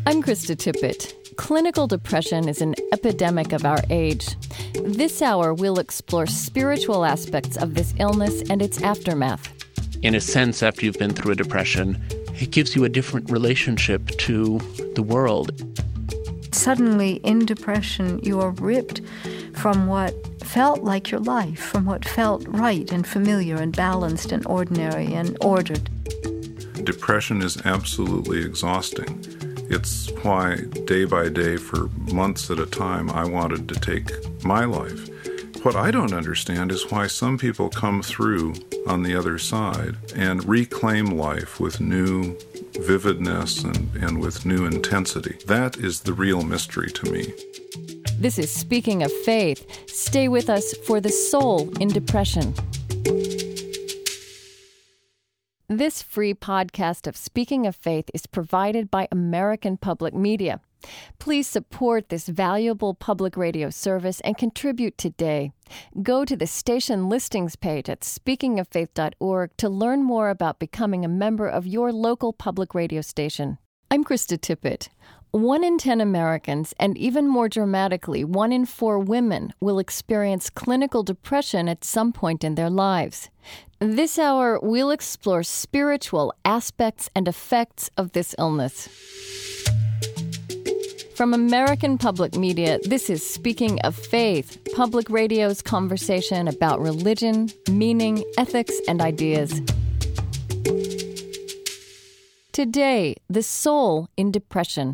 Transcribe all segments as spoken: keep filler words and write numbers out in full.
I'm Krista Tippett. Clinical depression is an epidemic of our age. This hour, we'll explore spiritual aspects of this illness and its aftermath. In a sense, after you've been through a depression, it gives you a different relationship to the world. Suddenly, in depression, you are ripped from what felt like your life, from what felt right and familiar and balanced and ordinary and ordered. Depression is absolutely exhausting. It's why day by day for months at a time I wanted to take my life. What I don't understand is why some people come through on the other side and reclaim life with new vividness and, and with new intensity. That is the real mystery to me. This is Speaking of Faith. Stay with us for the soul in depression. This free podcast of Speaking of Faith is provided by American Public Media. Please support this valuable public radio service and contribute today. Go to the station listings page at speaking of faith dot org to learn more about becoming a member of your local public radio station. I'm Krista Tippett. One in ten Americans, and even more dramatically, one in four women, will experience clinical depression at some point in their lives. This hour, we'll explore spiritual aspects and effects of this illness. From American Public Media, this is Speaking of Faith, public radio's conversation about religion, meaning, ethics, and ideas. Today, the soul in depression.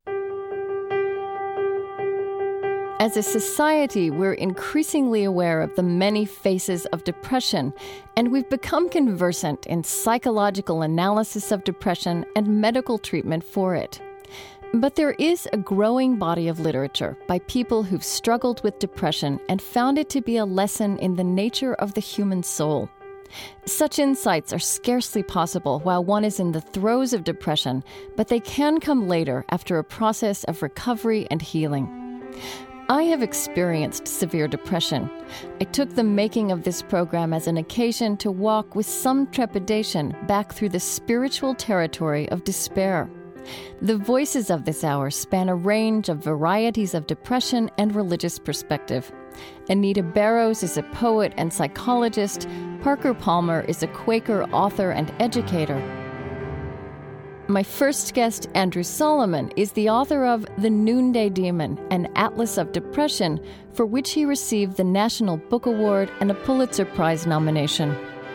As a society, we're increasingly aware of the many faces of depression, and we've become conversant in psychological analysis of depression and medical treatment for it. But there is a growing body of literature by people who've struggled with depression and found it to be a lesson in the nature of the human soul. Such insights are scarcely possible while one is in the throes of depression, but they can come later after a process of recovery and healing. I have experienced severe depression. I took the making of this program as an occasion to walk with some trepidation back through the spiritual territory of despair. The voices of this hour span a range of varieties of depression and religious perspective. Anita Barrows is a poet and psychologist. Parker Palmer is a Quaker author and educator. My first guest, Andrew Solomon, is the author of The Noonday Demon, an Atlas of Depression, for which he received the National Book Award and a Pulitzer Prize nomination.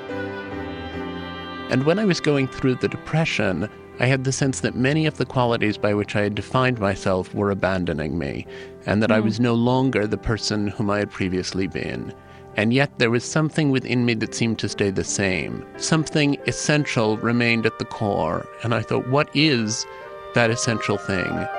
And when I was going through the depression, I had the sense that many of the qualities by which I had defined myself were abandoning me, and that mm. I was no longer the person whom I had previously been. And yet there was something within me that seemed to stay the same. Something essential remained at the core. And I thought, what is that essential thing?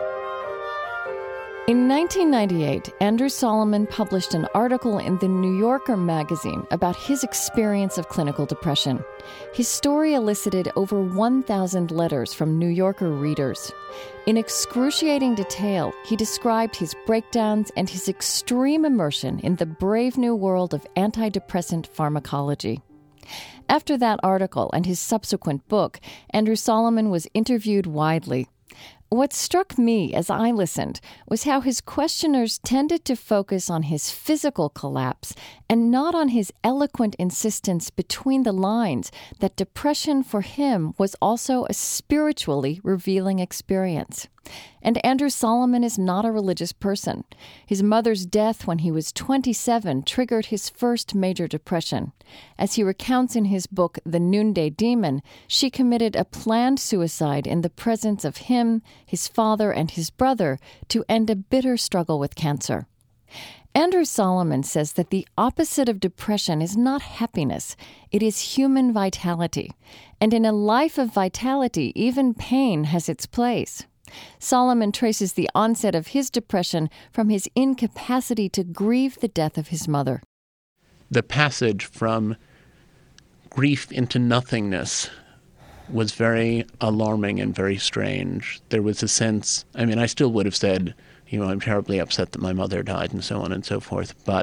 In nineteen ninety-eight, Andrew Solomon published an article in the New Yorker magazine about his experience of clinical depression. His story elicited over one thousand letters from New Yorker readers. In excruciating detail, he described his breakdowns and his extreme immersion in the brave new world of antidepressant pharmacology. After that article and his subsequent book, Andrew Solomon was interviewed widely. What struck me as I listened was how his questioners tended to focus on his physical collapse and not on his eloquent insistence between the lines that depression for him was also a spiritually revealing experience. And Andrew Solomon is not a religious person. His mother's death when he was twenty-seven triggered his first major depression. As he recounts in his book, The Noonday Demon, she committed a planned suicide in the presence of him, his father, and his brother to end a bitter struggle with cancer. Andrew Solomon says that the opposite of depression is not happiness, it is human vitality. And in a life of vitality, even pain has its place. Solomon traces the onset of his depression from his incapacity to grieve the death of his mother. The passage from grief into nothingness was very alarming and very strange. There was a sense, I mean, I still would have said, you know, I'm terribly upset that my mother died and so on and so forth, but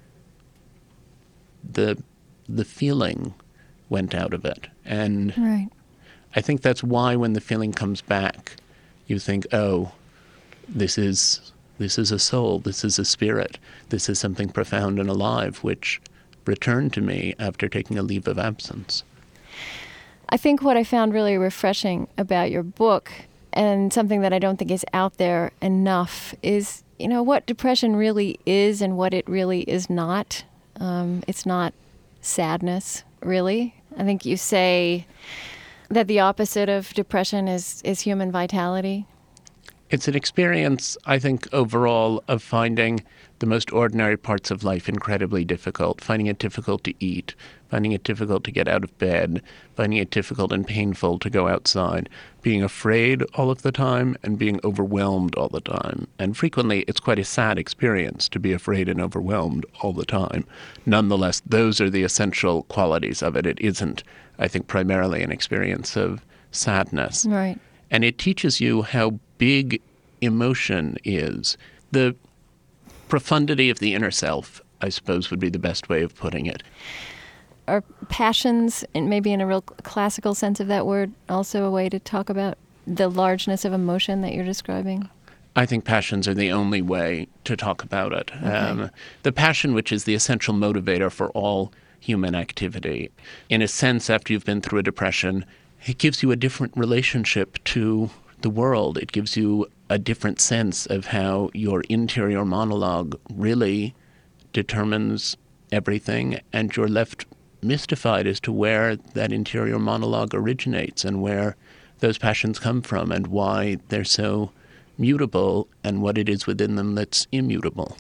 the the feeling went out of it. And right. I think that's why when the feeling comes back, you think, oh, this is this is a soul, this is a spirit, this is something profound and alive, which returned to me after taking a leave of absence. I think what I found really refreshing about your book, and something that I don't think is out there enough, is, you know, what depression really is and what it really is not. Um, it's not sadness, really. I think you say that the opposite of depression is, is human vitality. It's an experience, I think, overall, of finding the most ordinary parts of life incredibly difficult, finding it difficult to eat, finding it difficult to get out of bed, finding it difficult and painful to go outside, being afraid all of the time and being overwhelmed all the time. And frequently, it's quite a sad experience to be afraid and overwhelmed all the time. Nonetheless, those are the essential qualities of it. It isn't, I think, primarily an experience of sadness. Right. And it teaches you how big emotion is. The profundity of the inner self, I suppose, would be the best way of putting it. Are passions, and maybe in a real classical sense of that word, also a way to talk about the largeness of emotion that you're describing? I think passions are the only way to talk about it. Okay. Um, the passion, which is the essential motivator for all human activity. In a sense, after you've been through a depression, it gives you a different relationship to the world. It gives you a different sense of how your interior monologue really determines everything, and you're left mystified as to where that interior monologue originates and where those passions come from and why they're so mutable and what it is within them that's immutable.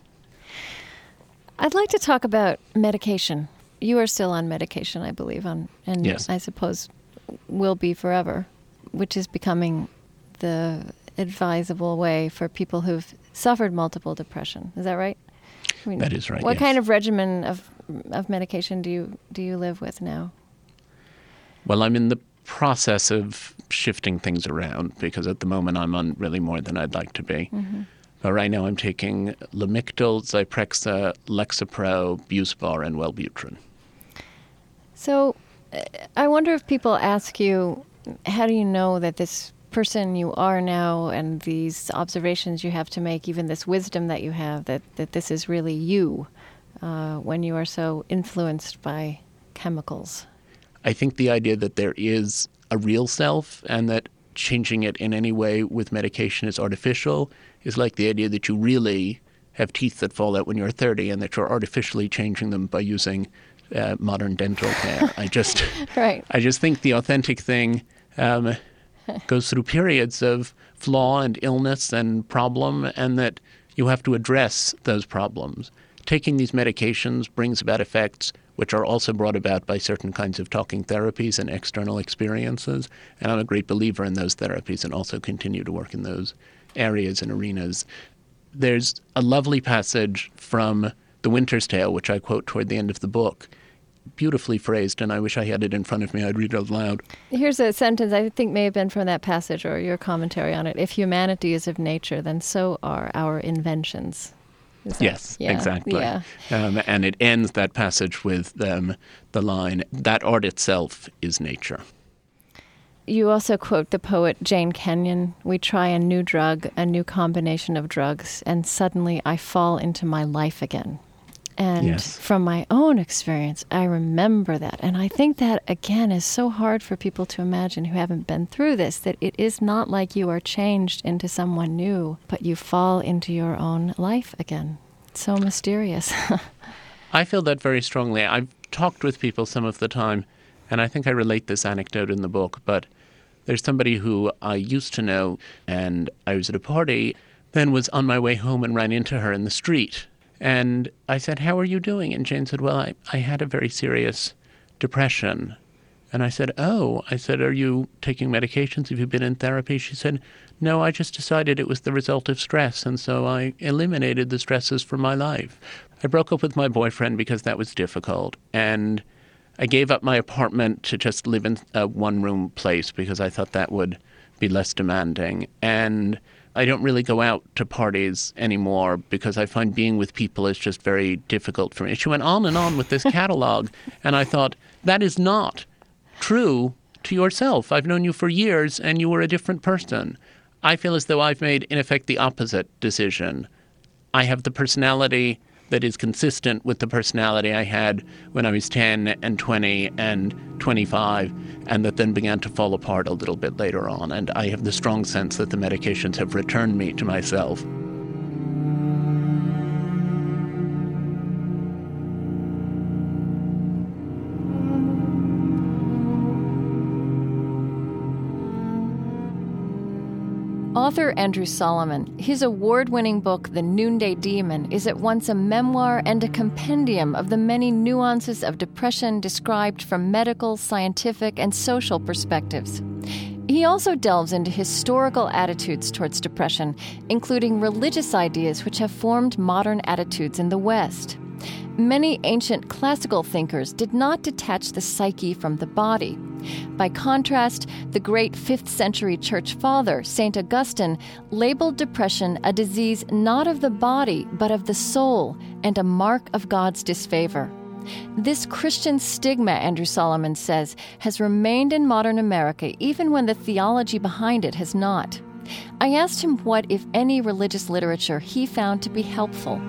I'd like to talk about medication. You are still on medication, I believe, on, and yes. I suppose will be forever, which is becoming the advisable way for people who've suffered multiple depression. Is that right? I mean, that is right. What yes. kind of regimen of of medication do you do you live with now? Well, I'm in the process of shifting things around because at the moment I'm on really more than I'd like to be. Mm-hmm. But right now I'm taking Lamictal, Zyprexa, Lexapro, Buspar, and Wellbutrin. So I wonder if people ask you, how do you know that this person you are now and these observations you have to make, even this wisdom that you have, that, that this is really you uh, when you are so influenced by chemicals? I think the idea that there is a real self and that changing it in any way with medication is artificial is like the idea that you really have teeth that fall out when you're thirty and that you're artificially changing them by using uh, modern dental care. I just, right. I just think the authentic thing um, goes through periods of flaw and illness and problem, and that you have to address those problems. Taking these medications brings about effects which are also brought about by certain kinds of talking therapies and external experiences. And I'm a great believer in those therapies and also continue to work in those areas and arenas. There's a lovely passage from The Winter's Tale, which I quote toward the end of the book, beautifully phrased, and I wish I had it in front of me. I'd read it out loud. Here's a sentence I think may have been from that passage or your commentary on it. If humanity is of nature, then so are our inventions. That, yes, yeah, exactly. Yeah. Um, and it ends that passage with um, the line, that art itself is nature. You also quote the poet Jane Kenyon, we try a new drug, a new combination of drugs, and suddenly I fall into my life again. And yes. From my own experience, I remember that. And I think that, again, is so hard for people to imagine who haven't been through this, that it is not like you are changed into someone new, but you fall into your own life again. It's so mysterious. I feel that very strongly. I've talked with people some of the time, and I think I relate this anecdote in the book, but there's somebody who I used to know, and I was at a party, then was on my way home and ran into her in the street. And I said, how are you doing? And Jane said, well, I, I had a very serious depression. And I said, oh, I said, are you taking medications? Have you been in therapy? She said, no, I just decided it was the result of stress. And so I eliminated the stresses from my life. I broke up with my boyfriend because that was difficult. And I gave up my apartment to just live in a one-room place because I thought that would be less demanding. And I don't really go out to parties anymore because I find being with people is just very difficult for me. She went on and on with this catalog, and I thought, that is not true to yourself. I've known you for years, and you were a different person. I feel as though I've made, in effect, the opposite decision. I have the personality that is consistent with the personality I had when I was ten and twenty and twenty-five, and that then began to fall apart a little bit later on. And I have the strong sense that the medications have returned me to myself. Author Andrew Solomon, his award-winning book, The Noonday Demon, is at once a memoir and a compendium of the many nuances of depression described from medical, scientific, and social perspectives. He also delves into historical attitudes towards depression, including religious ideas which have formed modern attitudes in the West. Many ancient classical thinkers did not detach the psyche from the body. By contrast, the great fifth century church father, Saint Augustine, labeled depression a disease not of the body, but of the soul, and a mark of God's disfavor. This Christian stigma, Andrew Solomon says, has remained in modern America even when the theology behind it has not. I asked him what, if any, religious literature he found to be helpful.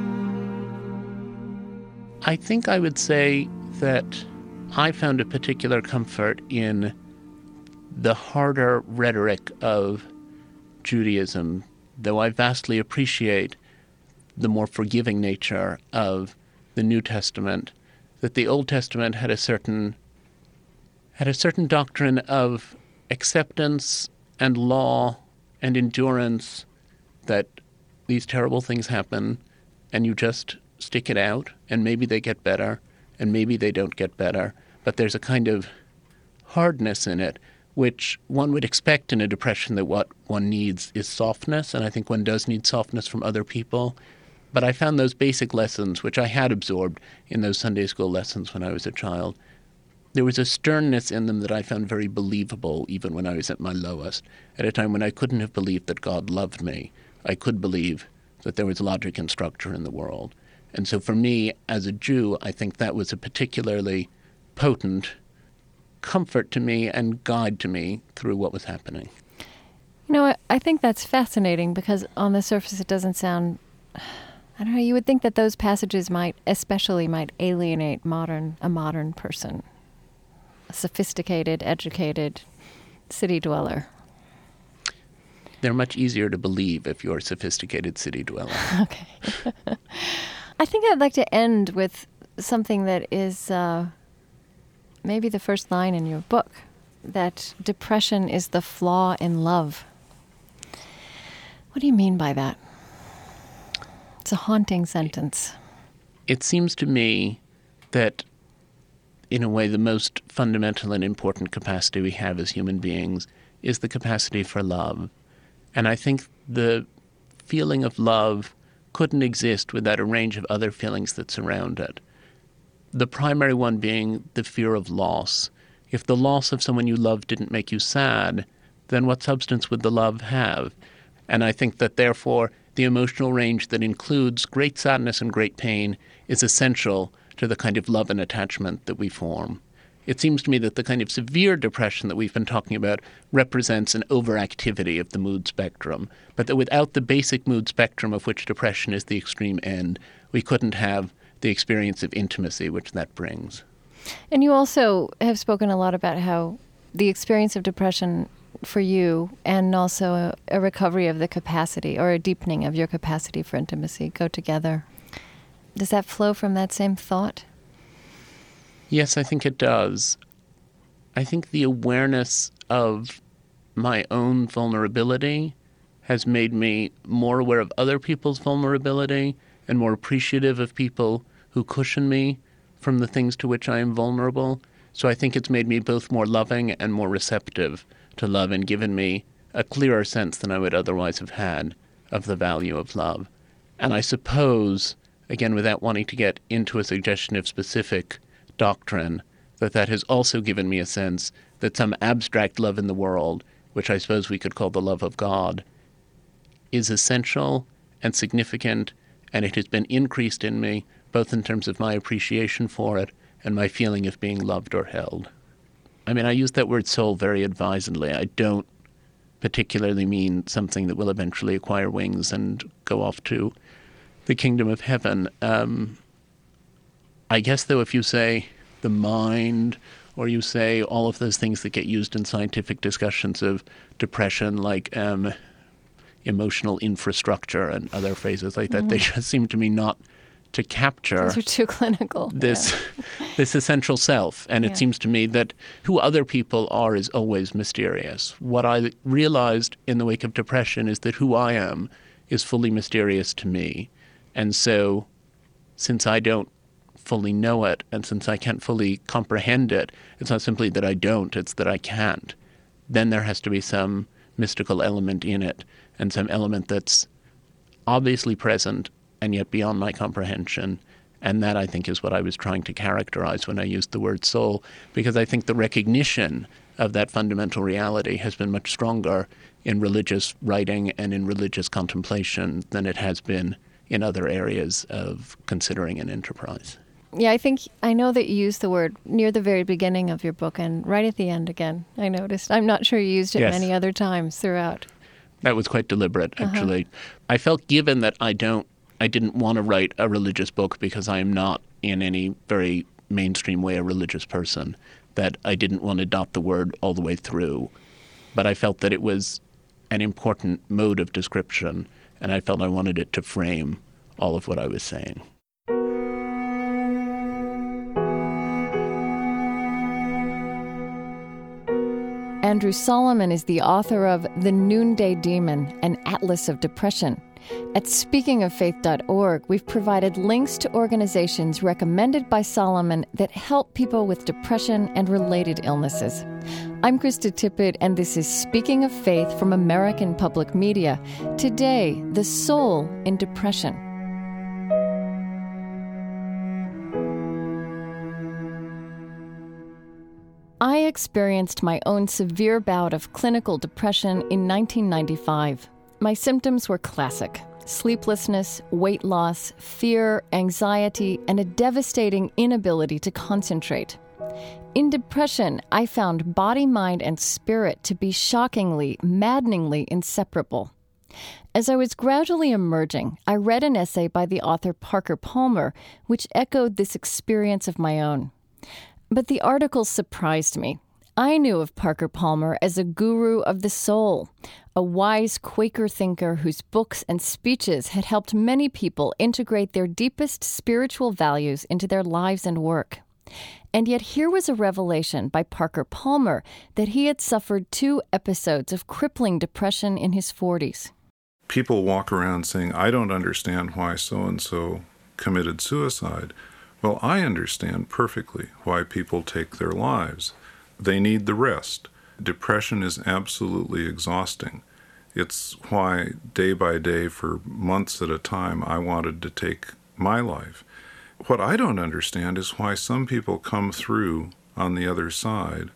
I think I would say that I found a particular comfort in the harder rhetoric of Judaism, though I vastly appreciate the more forgiving nature of the New Testament, that the Old Testament had a certain had a certain doctrine of acceptance and law and endurance, that these terrible things happen and you just stick it out, and maybe they get better, and maybe they don't get better. But there's a kind of hardness in it, which one would expect in a depression, that what one needs is softness, and I think one does need softness from other people. But I found those basic lessons, which I had absorbed in those Sunday school lessons when I was a child, there was a sternness in them that I found very believable even when I was at my lowest. At a time when I couldn't have believed that God loved me, I could believe that there was logic and structure in the world. And so for me, as a Jew, I think that was a particularly potent comfort to me and guide to me through what was happening. You know, I think that's fascinating because on the surface it doesn't sound, I don't know, you would think that those passages might, especially might alienate modern a modern person, a sophisticated, educated city dweller. They're much easier to believe if you're a sophisticated city dweller. Okay. I think I'd like to end with something that is uh, maybe the first line in your book, that depression is the flaw in love. What do you mean by that? It's a haunting sentence. It seems to me that, in a way, the most fundamental and important capacity we have as human beings is the capacity for love. And I think the feeling of love couldn't exist without a range of other feelings that surround it. The primary one being the fear of loss. If the loss of someone you love didn't make you sad, then what substance would the love have? And I think that, therefore, the emotional range that includes great sadness and great pain is essential to the kind of love and attachment that we form. It seems to me that the kind of severe depression that we've been talking about represents an overactivity of the mood spectrum, but that without the basic mood spectrum of which depression is the extreme end, we couldn't have the experience of intimacy which that brings. And you also have spoken a lot about how the experience of depression for you and also a, a recovery of the capacity or a deepening of your capacity for intimacy go together. Does that flow from that same thought? Yes, I think it does. I think the awareness of my own vulnerability has made me more aware of other people's vulnerability and more appreciative of people who cushion me from the things to which I am vulnerable. So I think it's made me both more loving and more receptive to love and given me a clearer sense than I would otherwise have had of the value of love. And I suppose, again, without wanting to get into a suggestion of specific doctrine, that that has also given me a sense that some abstract love in the world, which I suppose we could call the love of God, is essential and significant, and it has been increased in me, both in terms of my appreciation for it and my feeling of being loved or held. I mean, I use that word soul very advisedly. I don't particularly mean something that will eventually acquire wings and go off to the kingdom of heaven. Um, I guess, though, if you say the mind, or you say all of those things that get used in scientific discussions of depression, like um, emotional infrastructure and other phrases like that, mm. they just seem to me not to capture Those are too clinical. this yeah. this essential self. And it yeah. seems to me that who other people are is always mysterious. What I realized in the wake of depression is that who I am is fully mysterious to me. And so since I don't fully know it, and since I can't fully comprehend it, it's not simply that I don't, it's that I can't. Then there has to be some mystical element in it, and some element that's obviously present and yet beyond my comprehension. And that, I think, is what I was trying to characterize when I used the word soul, because I think the recognition of that fundamental reality has been much stronger in religious writing and in religious contemplation than it has been in other areas of considering an enterprise. Yeah, I think, I know that you used the word near the very beginning of your book and right at the end again, I noticed. I'm not sure you used it yes. many other times throughout. That was quite deliberate, actually. Uh-huh. I felt, given that I don't, I didn't want to write a religious book because I am not in any very mainstream way a religious person, that I didn't want to dot the word all the way through. But I felt that it was an important mode of description, and I felt I wanted it to frame all of what I was saying. Andrew Solomon is the author of The Noonday Demon, an Atlas of Depression. At speaking of faith dot org, we've provided links to organizations recommended by Solomon that help people with depression and related illnesses. I'm Krista Tippett, and this is Speaking of Faith from American Public Media. Today, the soul in depression. I experienced my own severe bout of clinical depression in nineteen ninety-five. My symptoms were classic: sleeplessness, weight loss, fear, anxiety, and a devastating inability to concentrate. In depression, I found body, mind, and spirit to be shockingly, maddeningly inseparable. As I was gradually emerging, I read an essay by the author Parker Palmer, which echoed this experience of my own. But the article surprised me. I knew of Parker Palmer as a guru of the soul, a wise Quaker thinker whose books and speeches had helped many people integrate their deepest spiritual values into their lives and work. And yet here was a revelation by Parker Palmer that he had suffered two episodes of crippling depression in his forties. People walk around saying, I don't understand why so-and-so committed suicide. Well, I understand perfectly why people take their lives. They need the rest. Depression is absolutely exhausting. It's why day by day for months at a time I wanted to take my life. What I don't understand is why some people come through on the other side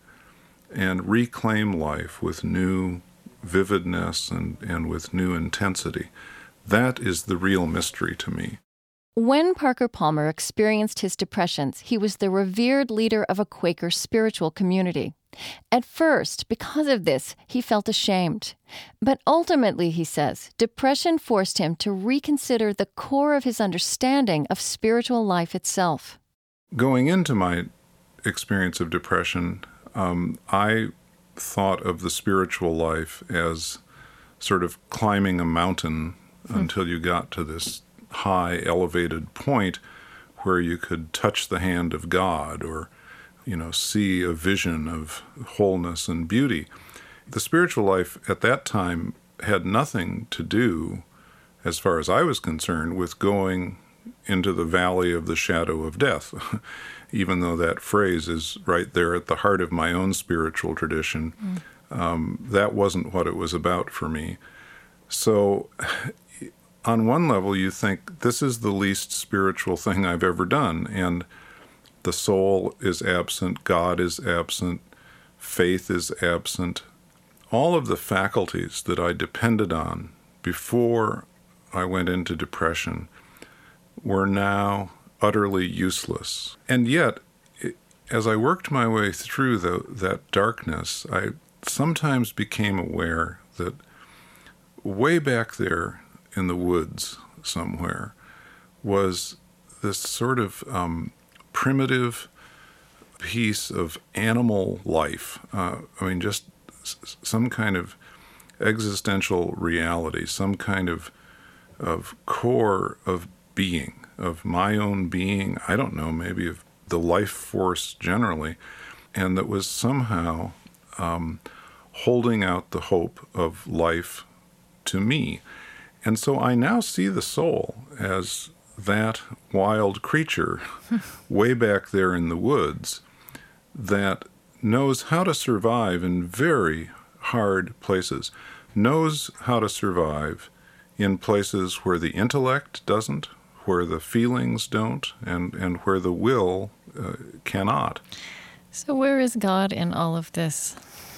and reclaim life with new vividness and, and with new intensity. That is the real mystery to me. When Parker Palmer experienced his depressions, he was the revered leader of a Quaker spiritual community. At first, because of this, he felt ashamed. But ultimately, he says, depression forced him to reconsider the core of his understanding of spiritual life itself. Going into my experience of depression, um, I thought of the spiritual life as sort of climbing a mountain hmm. until you got to this high, elevated point where you could touch the hand of God or, you know, see a vision of wholeness and beauty. The spiritual life at that time had nothing to do, as far as I was concerned, with going into the valley of the shadow of death, even though that phrase is right there at the heart of my own spiritual tradition. Mm. Um, that wasn't what it was about for me. So on one level, you think, this is the least spiritual thing I've ever done, and the soul is absent, God is absent, faith is absent. All of the faculties that I depended on before I went into depression were now utterly useless. And yet, it, as I worked my way through the, that darkness, I sometimes became aware that way back there in the woods somewhere was this sort of um, primitive piece of animal life. Uh, I mean, just s- some kind of existential reality, some kind of of core of being, of my own being, I don't know, maybe of the life force generally, and that was somehow um, holding out the hope of life to me. And so I now see the soul as that wild creature way back there in the woods that knows how to survive in very hard places, knows how to survive in places where the intellect doesn't, where the feelings don't, and, and where the will uh, cannot. So where is God in all of this?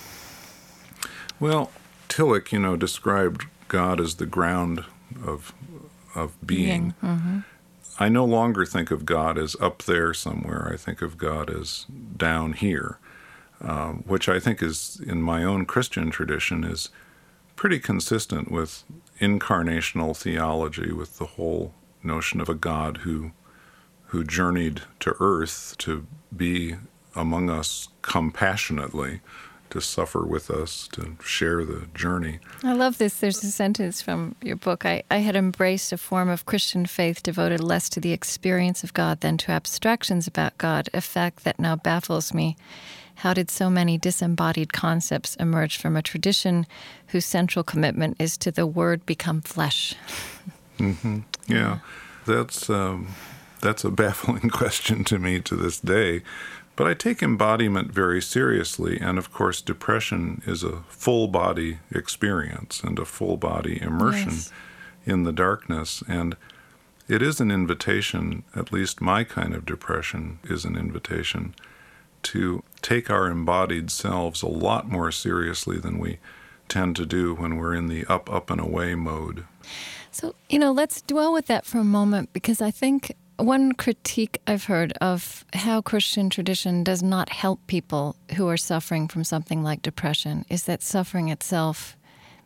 Well, Tillich, you know, described God as the ground of of being. Mm-hmm. I no longer think of God as up there somewhere. I think of God as down here, um, which I think is, in my own Christian tradition, is pretty consistent with incarnational theology, with the whole notion of a God who who journeyed to earth to be among us compassionately, to suffer with us, to share the journey. I love this. There's a sentence from your book. I, I had embraced a form of Christian faith devoted less to the experience of God than to abstractions about God, a fact that now baffles me. How did so many disembodied concepts emerge from a tradition whose central commitment is to the Word become flesh? Mm-hmm. Yeah, that's um, that's a baffling question to me to this day. But I take embodiment very seriously, and of course depression is a full-body experience and a full-body immersion yes. in the darkness. And it is an invitation, at least my kind of depression is an invitation, to take our embodied selves a lot more seriously than we tend to do when we're in the up, up, and away mode. So, you know, let's dwell with that for a moment, because I think one critique I've heard of how Christian tradition does not help people who are suffering from something like depression is that suffering itself,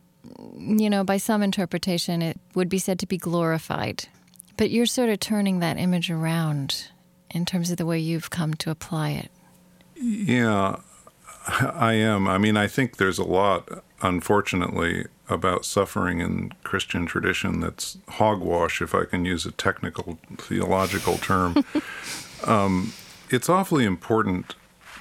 you know, by some interpretation, it would be said to be glorified. But you're sort of turning that image around in terms of the way you've come to apply it. Yeah, I am. I mean, I think there's a lot, unfortunately, about suffering in Christian tradition that's hogwash, if I can use a technical theological term. um, it's awfully important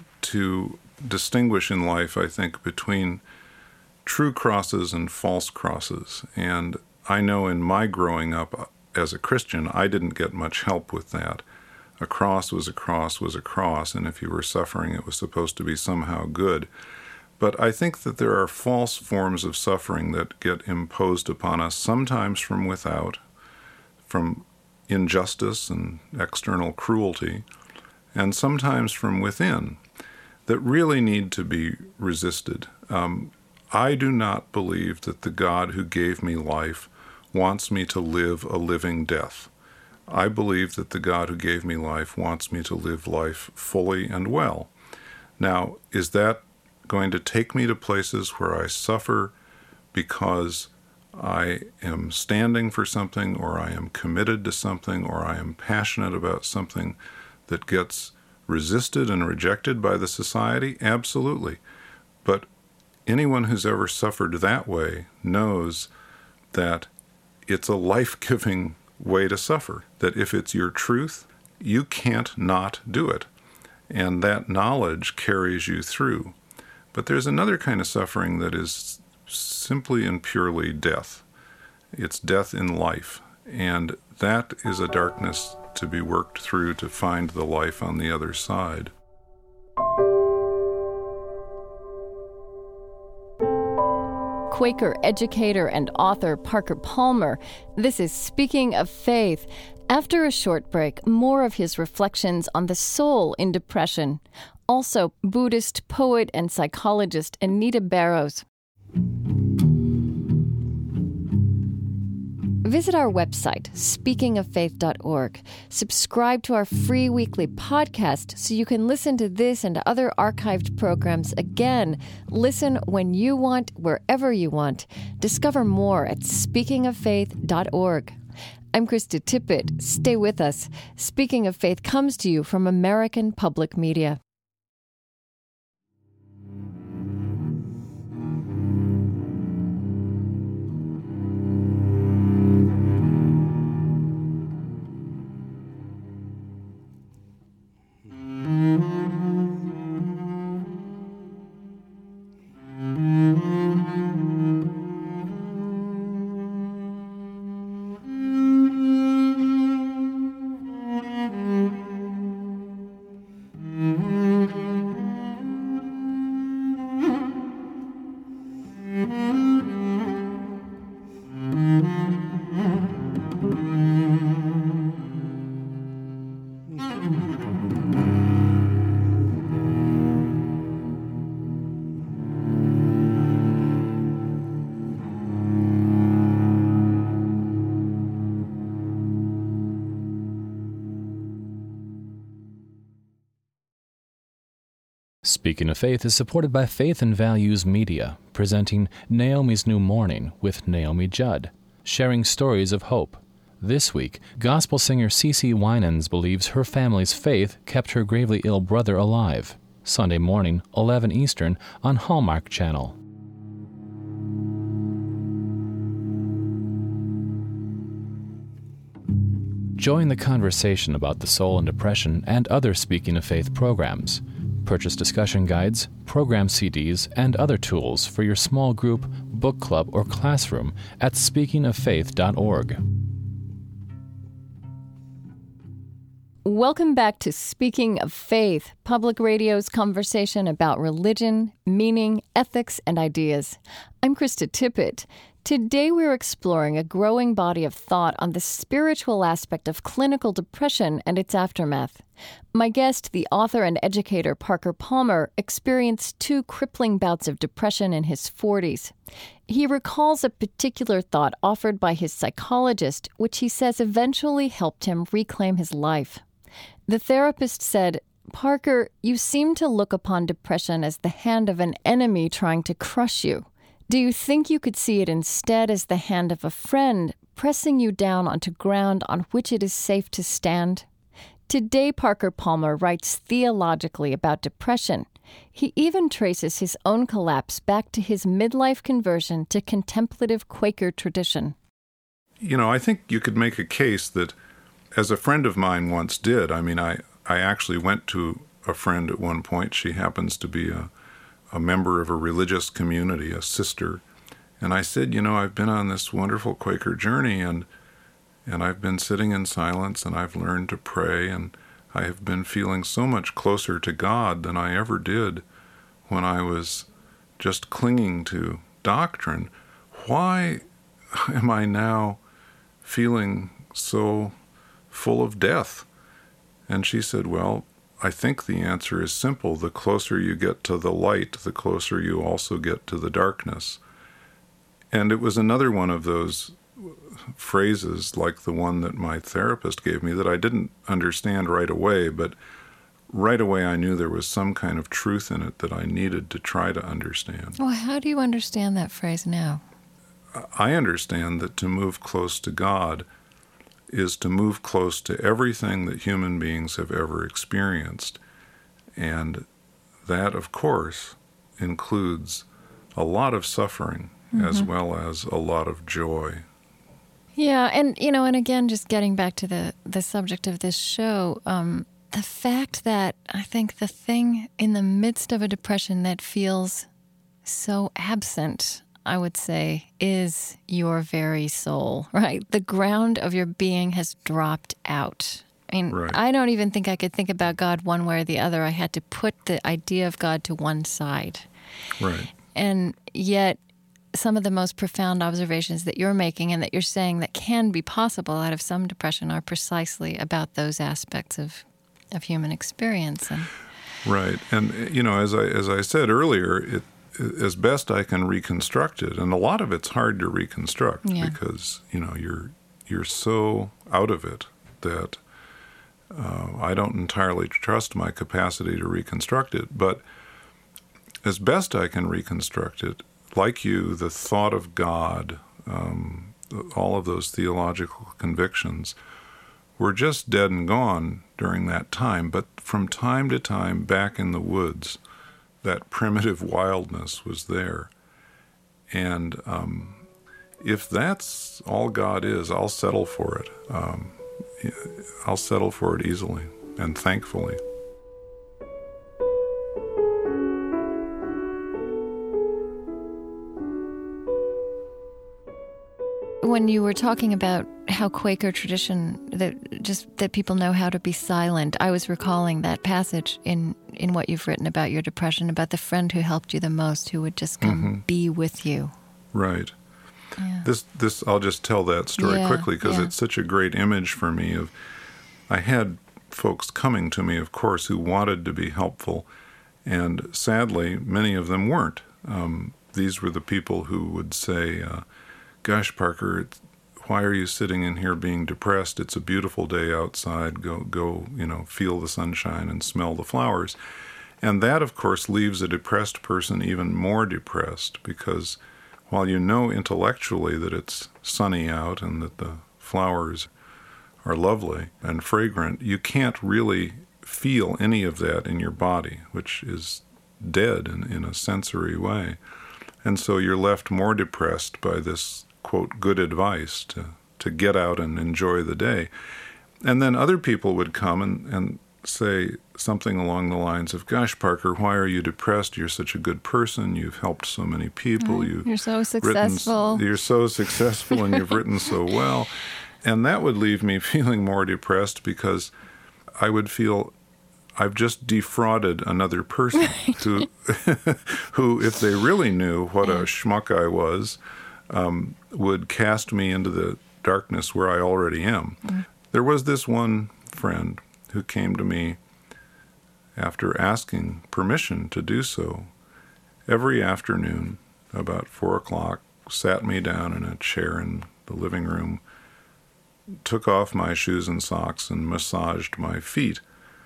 to distinguish in life, I think, between true crosses and false crosses. And I know in my growing up as a Christian, I didn't get much help with that. A cross was a cross was a cross, and if you were suffering, it was supposed to be somehow good. But I think that there are false forms of suffering that get imposed upon us, sometimes from without, from injustice and external cruelty, and sometimes from within, that really need to be resisted. Um, I do not believe that the God who gave me life wants me to live a living death. I believe that the God who gave me life wants me to live life fully and well. Now, is that going to take me to places where I suffer because I am standing for something, or I am committed to something, or I am passionate about something that gets resisted and rejected by the society? Absolutely. But anyone who's ever suffered that way knows that it's a life-giving way to suffer, that if it's your truth, you can't not do it. And that knowledge carries you through. But there's another kind of suffering that is simply and purely death. It's death in life. And that is a darkness to be worked through to find the life on the other side. Quaker educator and author Parker Palmer. This is Speaking of Faith. After a short break, more of his reflections on the soul in depression. Also, Buddhist poet and psychologist Anita Barrows. Visit our website, speaking of faith dot org. Subscribe to our free weekly podcast so you can listen to this and other archived programs again. Listen when you want, wherever you want. Discover more at speaking of faith dot org. I'm Krista Tippett. Stay with us. Speaking of Faith comes to you from American Public Media. Speaking of Faith is supported by Faith and Values Media, presenting Naomi's New Morning with Naomi Judd, sharing stories of hope. This week, gospel singer CeCe Winans believes her family's faith kept her gravely ill brother alive. Sunday morning, eleven Eastern, on Hallmark Channel. Join the conversation about the soul and depression and other Speaking of Faith programs. Purchase discussion guides, program C Ds, and other tools for your small group, book club, or classroom at speaking of faith dot org. Welcome back to Speaking of Faith, Public Radio's conversation about religion, meaning, ethics, and ideas. I'm Krista Tippett. Today we're exploring a growing body of thought on the spiritual aspect of clinical depression and its aftermath. My guest, the author and educator Parker Palmer, experienced two crippling bouts of depression in his forties. He recalls a particular thought offered by his psychologist, which he says eventually helped him reclaim his life. The therapist said, "Parker, you seem to look upon depression as the hand of an enemy trying to crush you. Do you think you could see it instead as the hand of a friend pressing you down onto ground on which it is safe to stand?" Today, Parker Palmer writes theologically about depression. He even traces his own collapse back to his midlife conversion to contemplative Quaker tradition. You know, I think you could make a case that, as a friend of mine once did, I mean, I, I actually went to a friend at one point. She happens to be a a member of a religious community, a sister. And I said, you know, I've been on this wonderful Quaker journey, and and I've been sitting in silence, and I've learned to pray, and I have been feeling so much closer to God than I ever did when I was just clinging to doctrine. Why am I now feeling so full of death? And she said, well, I think the answer is simple. The closer you get to the light, the closer you also get to the darkness. And it was another one of those phrases, like the one that my therapist gave me, that I didn't understand right away, but right away I knew there was some kind of truth in it that I needed to try to understand. Well, how do you understand that phrase now? I understand that to move close to God is to move close to everything that human beings have ever experienced. And that, of course, includes a lot of suffering mm-hmm. as well as a lot of joy. Yeah, and, you know, and again, just getting back to the, the subject of this show, um, the fact that I think the thing in the midst of a depression that feels so absent, I would say, is your very soul, right? The ground of your being has dropped out. I mean, right. I don't even think I could think about God one way or the other. I had to put the idea of God to one side. Right. And yet, some of the most profound observations that you're making and that you're saying that can be possible out of some depression are precisely about those aspects of, of human experience. And right. And, you know, as I as I said earlier, it as best I can reconstruct it, and a lot of it's hard to reconstruct yeah. because, you know, you're you're so out of it that uh, I don't entirely trust my capacity to reconstruct it. But as best I can reconstruct it, like you, the thought of God, um, all of those theological convictions were just dead and gone during that time. But from time to time, back in the woods, that primitive wildness was there. And um, if that's all God is, I'll settle for it. Um, I'll settle for it easily and thankfully. When you were talking about how Quaker tradition, that just that people know how to be silent, I was recalling that passage in, in what you've written about your depression, about the friend who helped you the most, who would just come mm-hmm. be with you. Right. Yeah. This, this, I'll just tell that story yeah, quickly because yeah. it's such a great image for me. Of, I had folks coming to me, of course, who wanted to be helpful, and sadly, many of them weren't. Um, these were the people who would say, uh, gosh, Parker, it's, why are you sitting in here being depressed? It's a beautiful day outside. Go, go, you know, feel the sunshine and smell the flowers. And that, of course, leaves a depressed person even more depressed because while you know intellectually that it's sunny out and that the flowers are lovely and fragrant, you can't really feel any of that in your body, which is dead in, in a sensory way. And so you're left more depressed by this, quote, good advice to, to get out and enjoy the day. And then other people would come and, and say something along the lines of, gosh, Parker, why are you depressed? You're such a good person. You've helped so many people. Right. You're so successful. Written, you're so successful and you've written so well. And that would leave me feeling more depressed because I would feel I've just defrauded another person right. who, who, if they really knew what a schmuck I was, um, would cast me into the darkness where I already am. Mm. There was this one friend who came to me after asking permission to do so every afternoon about four o'clock, sat me down in a chair in the living room, took off my shoes and socks and massaged my feet.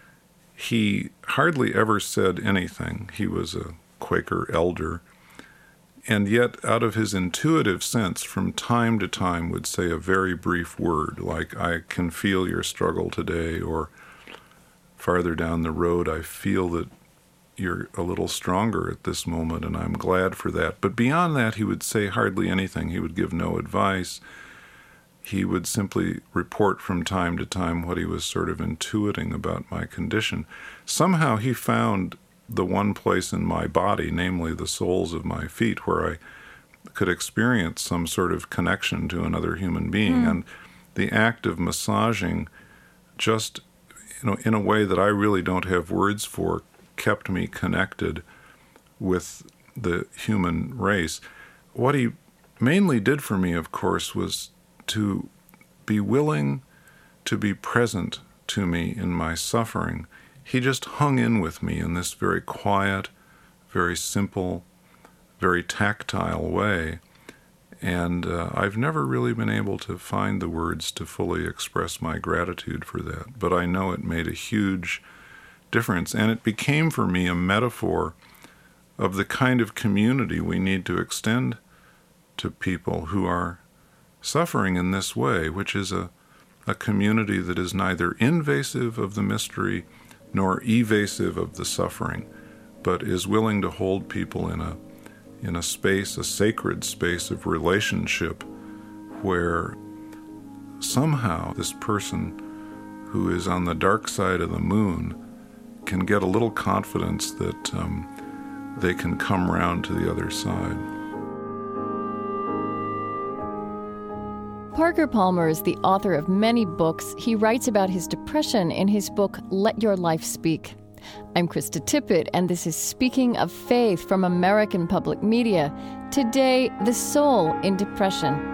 He hardly ever said anything. He was a Quaker elder, and yet out of his intuitive sense from time to time would say a very brief word like, I can feel your struggle today, or farther down the road, I feel that you're a little stronger at this moment, and I'm glad for that. But beyond that, he would say hardly anything. He would give no advice. He would simply report from time to time what he was sort of intuiting about my condition. Somehow he found the one place in my body, namely the soles of my feet, where I could experience some sort of connection to another human being. Mm. And the act of massaging just, you know, in a way that I really don't have words for, kept me connected with the human race. What he mainly did for me, of course, was to be willing to be present to me in my suffering. He just hung in with me in this very quiet, very simple, very tactile way. And uh, I've never really been able to find the words to fully express my gratitude for that. But I know it made a huge difference. And it became for me a metaphor of the kind of community we need to extend to people who are suffering in this way, which is a, a community that is neither invasive of the mystery nor evasive of the suffering, but is willing to hold people in a in a space, a sacred space of relationship where somehow this person who is on the dark side of the moon can get a little confidence that um, they can come round to the other side. Parker Palmer is the author of many books. He writes about his depression in his book, Let Your Life Speak. I'm Krista Tippett, and this is Speaking of Faith from American Public Media. Today, the soul in depression.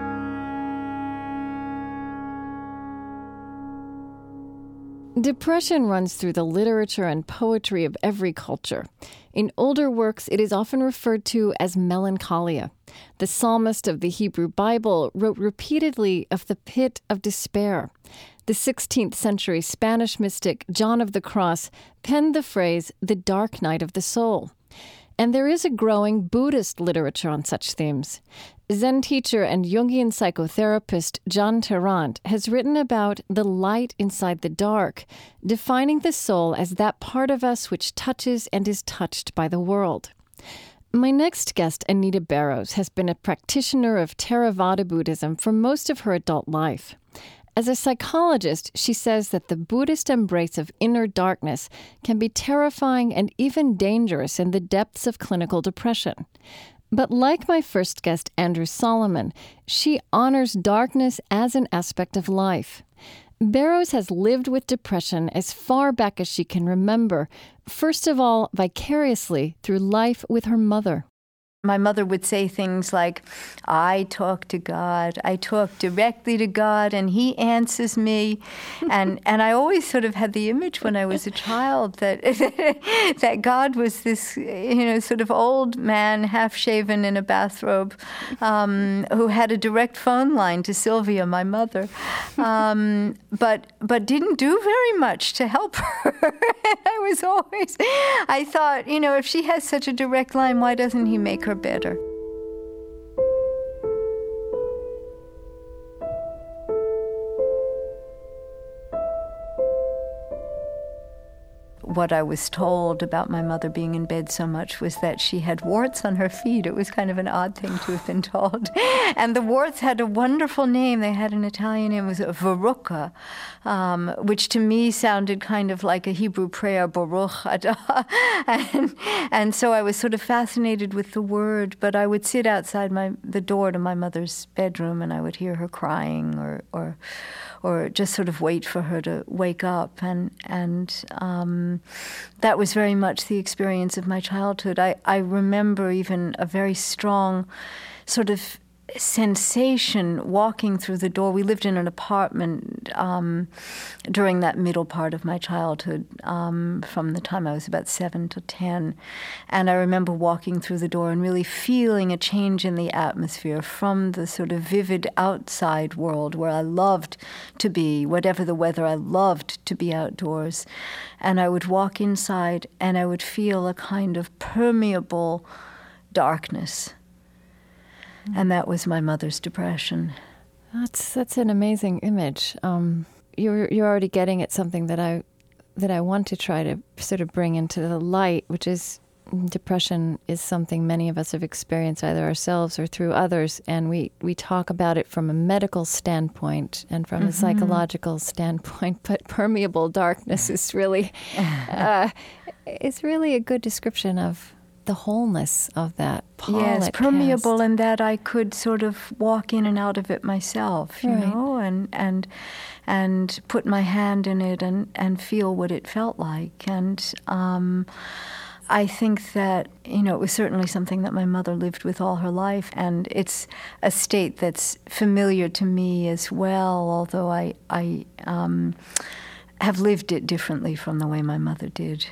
Depression runs through the literature and poetry of every culture. In older works, it is often referred to as melancholia. The psalmist of the Hebrew Bible wrote repeatedly of the pit of despair. The sixteenth century Spanish mystic John of the Cross penned the phrase, the dark night of the soul. And there is a growing Buddhist literature on such themes. Zen teacher and Jungian psychotherapist John Tarrant has written about the light inside the dark, defining the soul as that part of us which touches and is touched by the world. My next guest, Anita Barrows, has been a practitioner of Theravada Buddhism for most of her adult life. As a psychologist, she says that the Buddhist embrace of inner darkness can be terrifying and even dangerous in the depths of clinical depression. But like my first guest, Andrew Solomon, she honors darkness as an aspect of life. Barrows has lived with depression as far back as she can remember, first of all, vicariously through life with her mother. My mother would say things like, I talk to God, I talk directly to God, and He answers me. And and I always sort of had the image when I was a child that that God was this, you know, sort of old man, half-shaven in a bathrobe, um, who had a direct phone line to Sylvia, my mother, um, but but didn't do very much to help her. I was always, I thought, you know, if she has such a direct line, why doesn't He make her better? What I was told about my mother being in bed so much was that she had warts on her feet. It was kind of an odd thing to have been told. And the warts had a wonderful name. They had an Italian name. It was Verruca, um, which to me sounded kind of like a Hebrew prayer, Baruch Atah. and, and so I was sort of fascinated with the word, but I would sit outside my the door to my mother's bedroom and I would hear her crying or or or just sort of wait for her to wake up. And and um, that was very much the experience of my childhood. I, I remember even a very strong sort of sensation walking through the door. We lived in an apartment um, during that middle part of my childhood, um, from the time I was about seven to ten. And I remember walking through the door and really feeling a change in the atmosphere from the sort of vivid outside world where I loved to be, whatever the weather, I loved to be outdoors. And I would walk inside and I would feel a kind of permeable darkness. And that was my mother's depression. That's that's an amazing image. Um, you're you're already getting at something that I that I want to try to sort of bring into the light, which is depression is something many of us have experienced either ourselves or through others, and we, we talk about it from a medical standpoint and from mm-hmm. a psychological standpoint. But permeable darkness is really uh, is really a good description of the wholeness of that pall. Yes, permeable cast. In that I could sort of walk in and out of it myself, you right. know, and and and put my hand in it and, and feel what it felt like. And um, I think that, you know, it was certainly something that my mother lived with all her life, and it's a state that's familiar to me as well, although I, I um, have lived it differently from the way my mother did.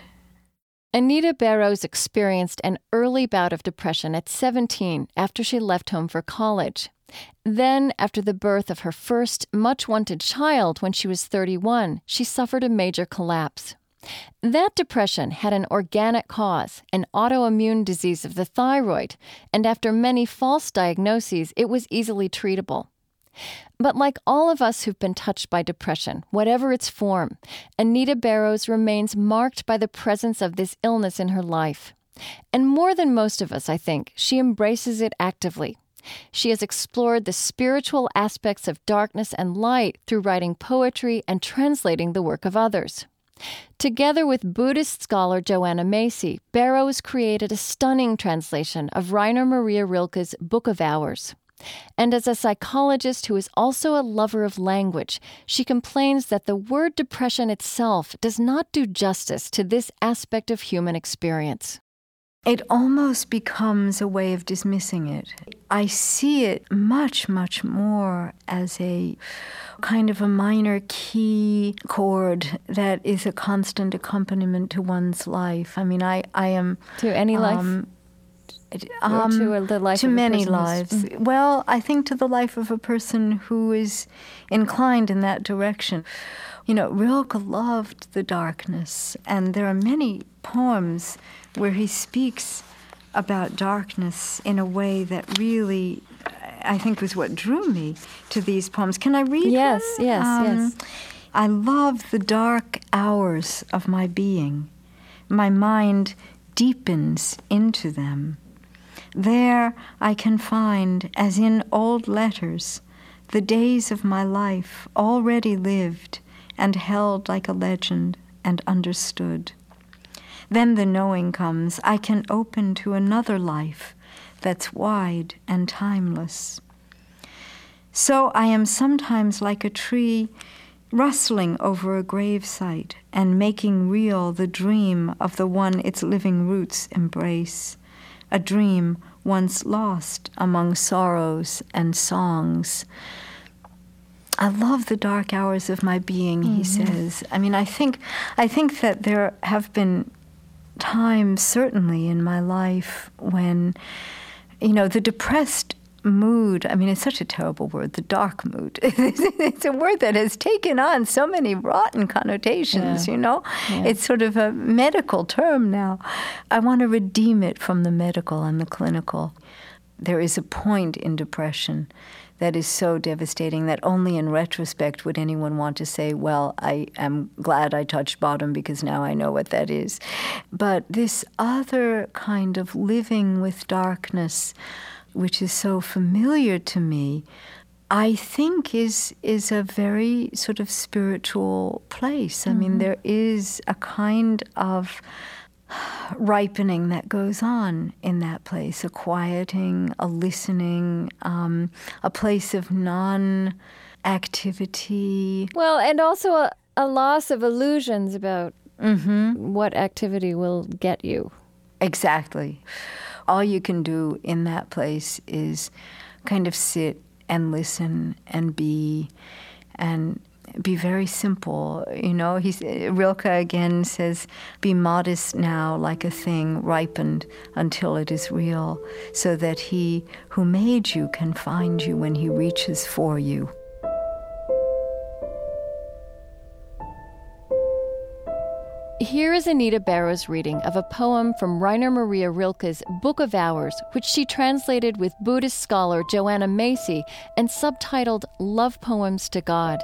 Anita Barrows experienced an early bout of depression at seventeen after she left home for college. Then, after the birth of her first much-wanted child when she was thirty-one, she suffered a major collapse. That depression had an organic cause, an autoimmune disease of the thyroid, and after many false diagnoses, it was easily treatable. But like all of us who've been touched by depression, whatever its form, Anita Barrows remains marked by the presence of this illness in her life. And more than most of us, I think, she embraces it actively. She has explored the spiritual aspects of darkness and light through writing poetry and translating the work of others. Together with Buddhist scholar Joanna Macy, Barrows created a stunning translation of Rainer Maria Rilke's Book of Hours. And as a psychologist who is also a lover of language, she complains that the word depression itself does not do justice to this aspect of human experience. It almost becomes a way of dismissing it. I see it much, much more as a kind of a minor key chord that is a constant accompaniment to one's life. I mean, I, I am... To any life? Um, um, or to the life to of a many person lives. who's- Well, I think to the life of a person who is inclined in that direction. You know, Rilke loved the darkness, and there are many poems where he speaks about darkness in a way that really, I think, was what drew me to these poems. Can I read Yes, one? yes, yes. I love the dark hours of my being. My mind deepens into them. There I can find, as in old letters, the days of my life already lived and held like a legend and understood. Then the knowing comes, I can open to another life that's wide and timeless. So I am sometimes like a tree rustling over a gravesite and making real the dream of the one its living roots embrace, a dream once lost among sorrows and songs. I love the dark hours of my being, he mm-hmm. says. I mean, I think, I think that there have been times, certainly in my life, when, you know, the depressed mood, I mean, it's such a terrible word, the dark mood. It's a word that has taken on so many rotten connotations, yeah. you know? Yeah. It's sort of a medical term now. I want to redeem it from the medical and the clinical. There is a point in depression that is so devastating that only in retrospect would anyone want to say, well, I am glad I touched bottom because now I know what that is. But this other kind of living with darkness, which is so familiar to me, I think is is a very sort of spiritual place. I mm-hmm. mean, there is a kind of ripening that goes on in that place, a quieting, a listening, um, a place of non-activity. Well, and also a, a loss of illusions about mm-hmm. what activity will get you. Exactly. All you can do in that place is kind of sit and listen and be and be very simple. You know, he's, Rilke again says, be modest now like a thing ripened until it is real, so that he who made you can find you when he reaches for you. Here is Anita Barrows' reading of a poem from Rainer Maria Rilke's Book of Hours, which she translated with Buddhist scholar Joanna Macy and subtitled Love Poems to God.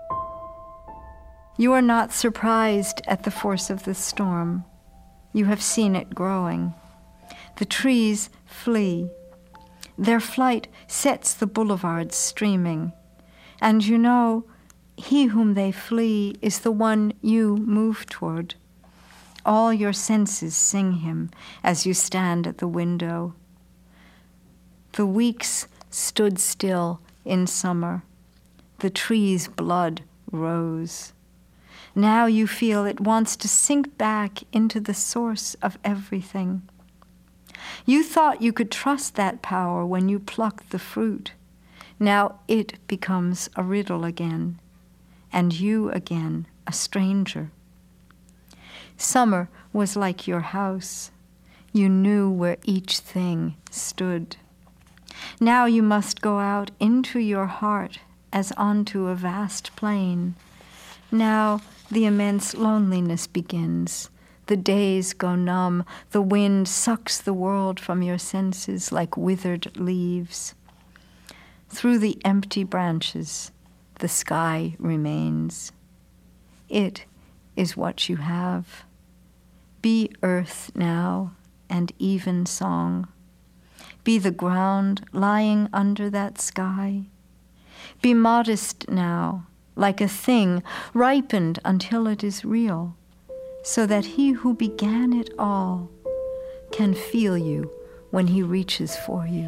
You are not surprised at the force of the storm. You have seen it growing. The trees flee. Their flight sets the boulevards streaming. And you know, he whom they flee is the one you move toward. All your senses sing him as you stand at the window. The weeks stood still in summer. The tree's blood rose. Now you feel it wants to sink back into the source of everything. You thought you could trust that power when you plucked the fruit. Now it becomes a riddle again, and you again a stranger. Summer was like your house. You knew where each thing stood. Now you must go out into your heart as onto a vast plain. Now the immense loneliness begins. The days go numb. The wind sucks the world from your senses like withered leaves. Through the empty branches, the sky remains. It is what you have. Be earth now and even song. Be the ground lying under that sky. Be modest now, like a thing ripened until it is real, so that he who began it all can feel you when he reaches for you.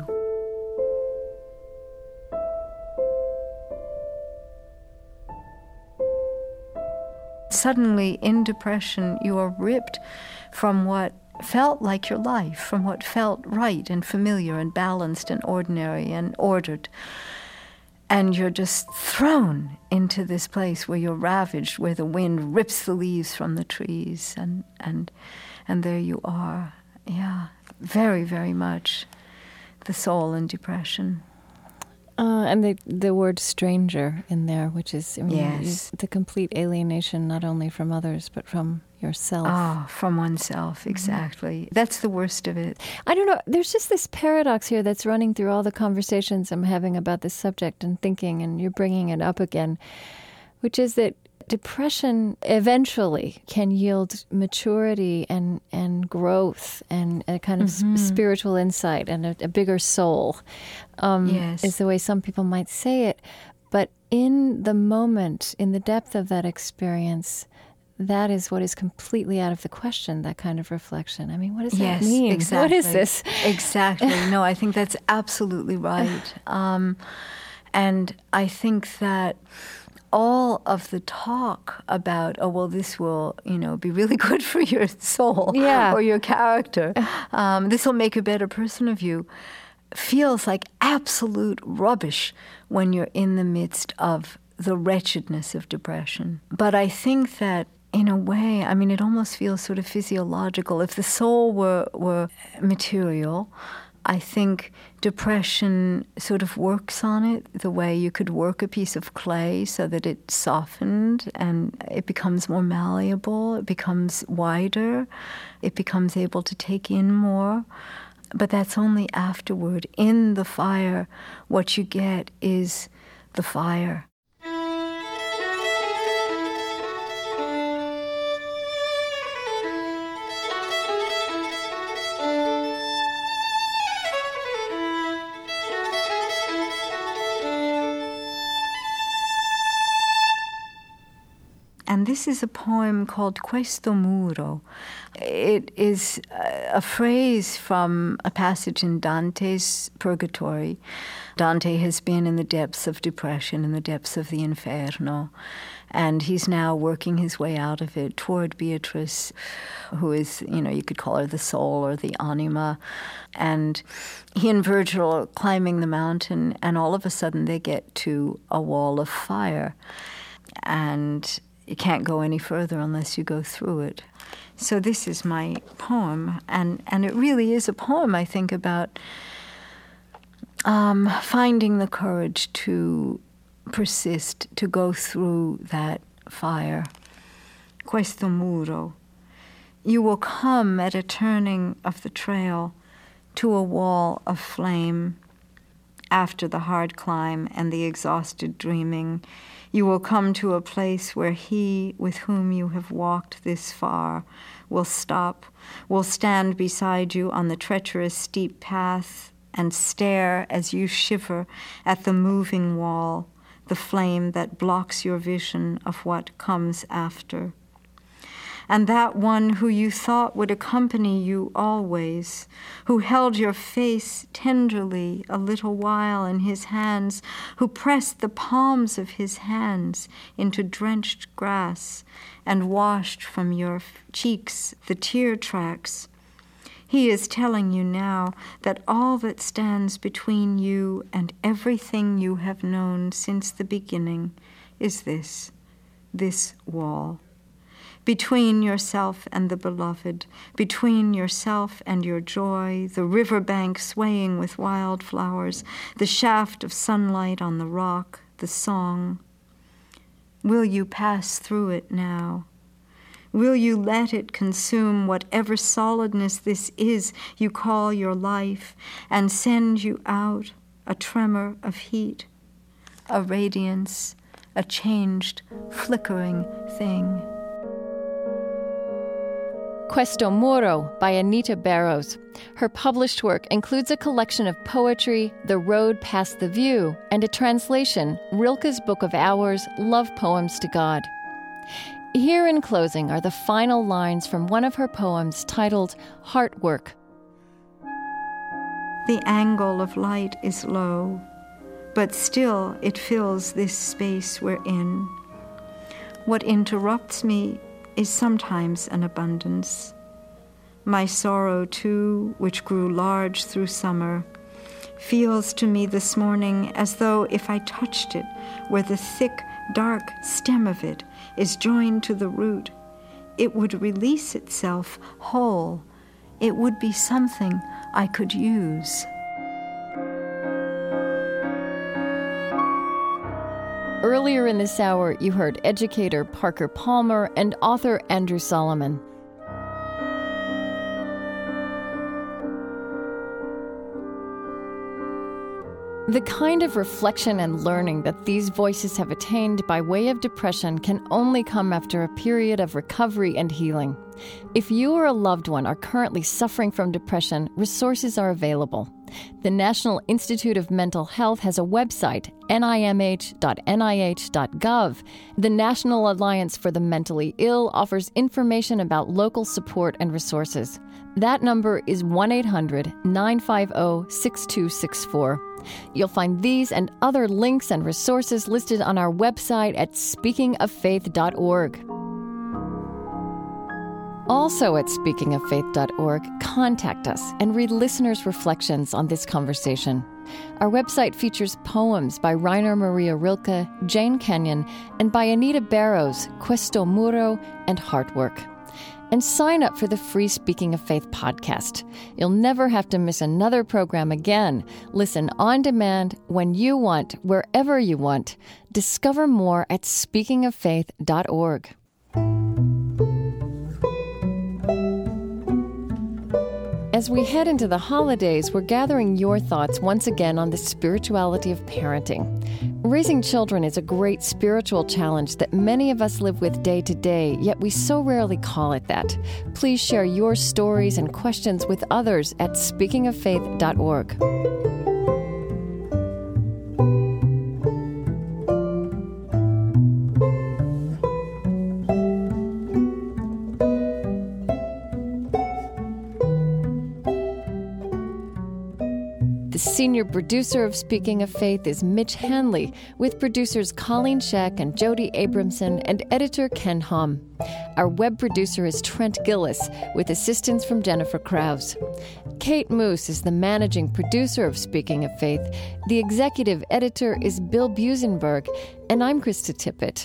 Suddenly, in depression, you are ripped from what felt like your life, from what felt right and familiar and balanced and ordinary and ordered. And you're just thrown into this place where you're ravaged, where the wind rips the leaves from the trees, and and and there you are. Yeah, very, very much the soul in depression. Uh, and the the word stranger in there, which is, I mean, yes. the complete alienation not only from others, but from yourself. Ah, oh, from oneself, exactly. Mm-hmm. That's the worst of it. I don't know, there's just this paradox here that's running through all the conversations I'm having about this subject and thinking, and you're bringing it up again, which is that depression eventually can yield maturity and, and growth and a kind of mm-hmm. sp- spiritual insight and a, a bigger soul, um, yes. is the way some people might say it. But in the moment, in the depth of that experience, that is what is completely out of the question, that kind of reflection. I mean, what does yes, that mean? Exactly. What is this? Exactly. No, I think that's absolutely right. Um, and I think that all of the talk about, oh, well, this will, you know, be really good for your soul yeah. or your character, um, this will make a better person of you, feels like absolute rubbish when you're in the midst of the wretchedness of depression. But I think that in a way, I mean, it almost feels sort of physiological. If the soul were, were material, I think depression sort of works on it the way you could work a piece of clay so that it softened and it becomes more malleable, it becomes wider, it becomes able to take in more. But that's only afterward. In the fire, what you get is the fire. And this is a poem called Questo Muro. It is a phrase from a passage in Dante's Purgatory. Dante has been in the depths of depression, in the depths of the Inferno, and he's now working his way out of it toward Beatrice, who is, you know, you could call her the soul or the anima. And he and Virgil are climbing the mountain, and all of a sudden they get to a wall of fire. And you can't go any further unless you go through it. So this is my poem, and, and it really is a poem, I think, about um, finding the courage to persist, to go through that fire. Questo muro. You will come at a turning of the trail to a wall of flame. After the hard climb and the exhausted dreaming, you will come to a place where he with whom you have walked this far will stop, will stand beside you on the treacherous steep path and stare as you shiver at the moving wall, the flame that blocks your vision of what comes after. And that one who you thought would accompany you always, who held your face tenderly a little while in his hands, who pressed the palms of his hands into drenched grass and washed from your cheeks the tear tracks, he is telling you now that all that stands between you and everything you have known since the beginning is this, this wall. Between yourself and the beloved, between yourself and your joy, the riverbank swaying with wildflowers, the shaft of sunlight on the rock, the song. Will you pass through it now? Will you let it consume whatever solidness this is you call your life and send you out a tremor of heat, a radiance, a changed, flickering thing? Questo Muro by Anita Barrows. Her published work includes a collection of poetry, The Road Past the View, and a translation, Rilke's Book of Hours, Love Poems to God. Here in closing are the final lines from one of her poems titled Heart Work. The angle of light is low, but still it fills this space we're in. What interrupts me is sometimes an abundance. My sorrow, too, which grew large through summer, feels to me this morning as though if I touched it, where the thick, dark stem of it is joined to the root, it would release itself whole. It would be something I could use. Earlier in this hour, you heard educator Parker Palmer and author Andrew Solomon. The kind of reflection and learning that these voices have attained by way of depression can only come after a period of recovery and healing. If you or a loved one are currently suffering from depression, resources are available. The National Institute of Mental Health has a website, N I M H dot N I H dot gov. The National Alliance for the Mentally Ill offers information about local support and resources. That number is one eight hundred nine five zero six two six four. You'll find these and other links and resources listed on our website at speaking of faith dot org. Also at speaking of faith dot org, contact us and read listeners' reflections on this conversation. Our website features poems by Rainer Maria Rilke, Jane Kenyon, and by Anita Barrows, Questo Muro, and Heartwork. And sign up for the free Speaking of Faith podcast. You'll never have to miss another program again. Listen on demand, when you want, wherever you want. Discover more at speaking of faith dot org. As we head into the holidays, we're gathering your thoughts once again on the spirituality of parenting. Raising children is a great spiritual challenge that many of us live with day to day, yet we so rarely call it that. Please share your stories and questions with others at speaking of faith dot org. Senior producer of Speaking of Faith is Mitch Hanley, with producers Colleen Scheck and Jody Abramson and editor Ken Hom. Our web producer is Trent Gillis, with assistance from Jennifer Krause. Kate Moose is the managing producer of Speaking of Faith. The executive editor is Bill Busenberg, and I'm Krista Tippett.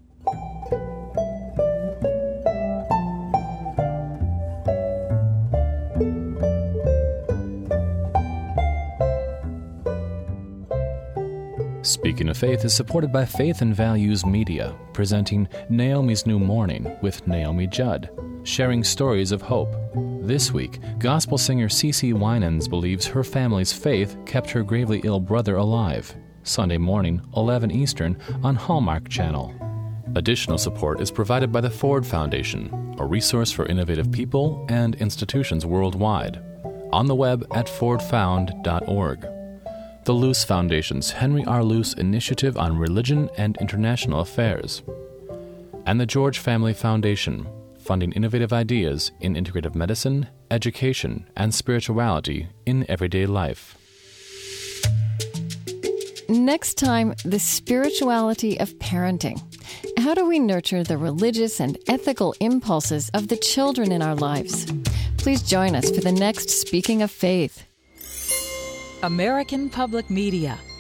Speaking of Faith is supported by Faith and Values Media, presenting Naomi's New Morning with Naomi Judd, sharing stories of hope. This week, gospel singer CeCe Winans believes her family's faith kept her gravely ill brother alive. Sunday morning, eleven Eastern, on Hallmark Channel. Additional support is provided by the Ford Foundation, a resource for innovative people and institutions worldwide. On the web at ford found dot org. The Luce Foundation's Henry R. Luce Initiative on Religion and International Affairs, and the George Family Foundation, funding innovative ideas in integrative medicine, education, and spirituality in everyday life. Next time, the spirituality of parenting. How do we nurture the religious and ethical impulses of the children in our lives? Please join us for the next Speaking of Faith. American Public Media